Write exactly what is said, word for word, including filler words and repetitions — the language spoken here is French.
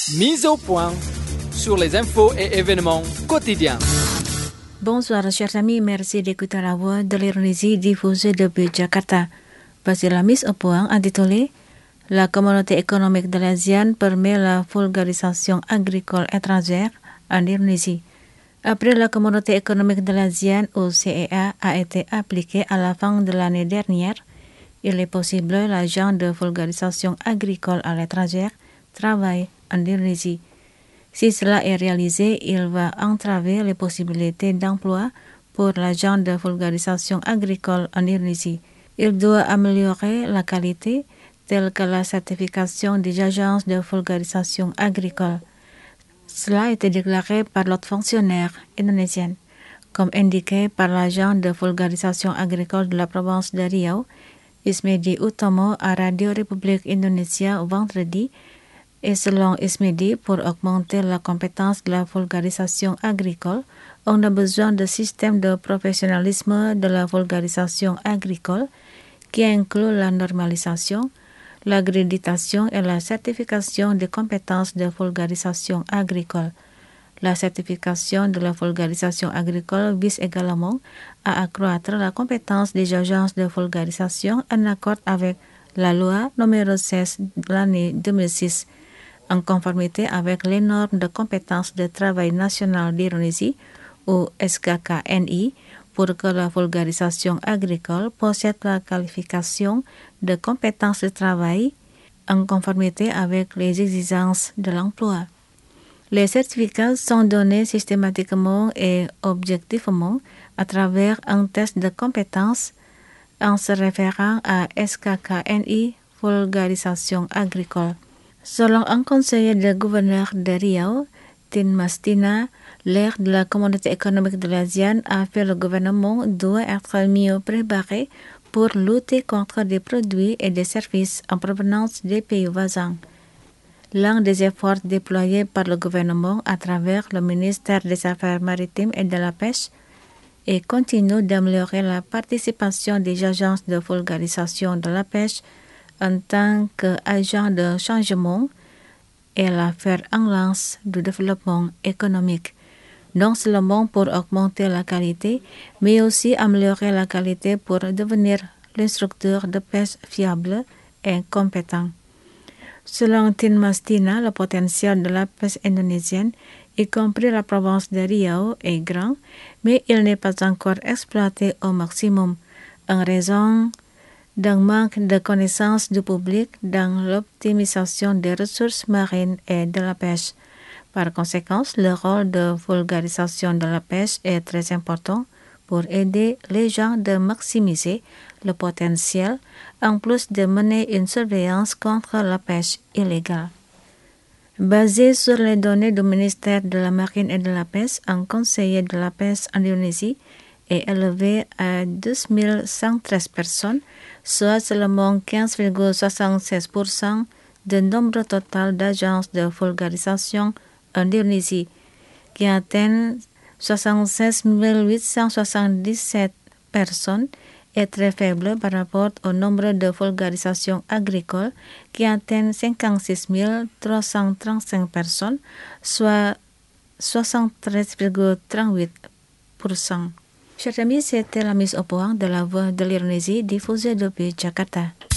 Mise au point sur les infos et événements quotidiens. Bonsoir chers amis, merci d'écouter la voix de l'Indonésie diffusée depuis Jakarta. Voici la mise au point intitulée La communauté économique de l'ASEAN permet la vulgarisation agricole étrangère en Indonésie. Après la communauté économique de l'ASEAN ou C E A a été appliquée à la fin de l'année dernière, il est possible l'agent de vulgarisation agricole à l'étranger travaille en Indonésie. Si cela est réalisé, il va entraver les possibilités d'emploi pour l'agent de vulgarisation agricole en Indonésie. Il doit améliorer la qualité, telle que la certification des agences de vulgarisation agricole. Cela a été déclaré par l'autre fonctionnaire indonésien. Comme indiqué par l'agent de vulgarisation agricole de la province de Riau, Ismedi Utomo à Radio République Indonésia vendredi, et selon Ismedi, pour augmenter la compétence de la vulgarisation agricole, on a besoin de systèmes de professionnalisme de la vulgarisation agricole qui inclut la normalisation, l'accréditation et la certification des compétences de vulgarisation agricole. La certification de la vulgarisation agricole vise également à accroître la compétence des agences de vulgarisation en accord avec la loi numéro seize de l'année deux mille six, en conformité avec les normes de compétences de travail national d'Indonésie ou S K K N I, pour que la vulgarisation agricole possède la qualification de compétences de travail en conformité avec les exigences de l'emploi. Les certificats sont donnés systématiquement et objectivement à travers un test de compétences en se référant à S K K N I vulgarisation agricole. Selon un conseiller de gouverneur de Riau, Tin Mastina, l'aire de la communauté économique de l'ASEAN a fait le gouvernement doit être mieux préparé pour lutter contre des produits et des services en provenance des pays voisins. L'un des efforts déployés par le gouvernement à travers le ministère des Affaires maritimes et de la pêche est continue d'améliorer la participation des agences de vulgarisation de la pêche en tant qu'agents de changement et la faire en lance du développement économique, non seulement pour augmenter la qualité, mais aussi améliorer la qualité pour devenir l'instructeur de pêche fiable et compétent. Selon Tin Mastina, le potentiel de la pêche indonésienne, y compris la province de Riau, est grand, mais il n'est pas encore exploité au maximum, en raison d'un manque de connaissances du public dans l'optimisation des ressources marines et de la pêche. Par conséquent, le rôle de vulgarisation de la pêche est très important pour aider les gens à maximiser le potentiel, en plus de mener une surveillance contre la pêche illégale. Basé sur les données du ministère de la Marine et de la Pêche, un conseiller de la pêche en Indonésie est élevé à douze mille cent treize personnes, soit seulement quinze virgule soixante-seize pour cent du nombre total d'agences de vulgarisation en Indonésie, qui atteint soixante-seize mille huit cent soixante-dix-sept personnes, est très faible par rapport au nombre de vulgarisation agricole qui atteint cinquante-six mille trois cent trente-cinq personnes, soit soixante-treize virgule trente-huit pour cent. Chers amis, c'était la mise au point de la voix de l'Indonésie diffusée depuis Jakarta.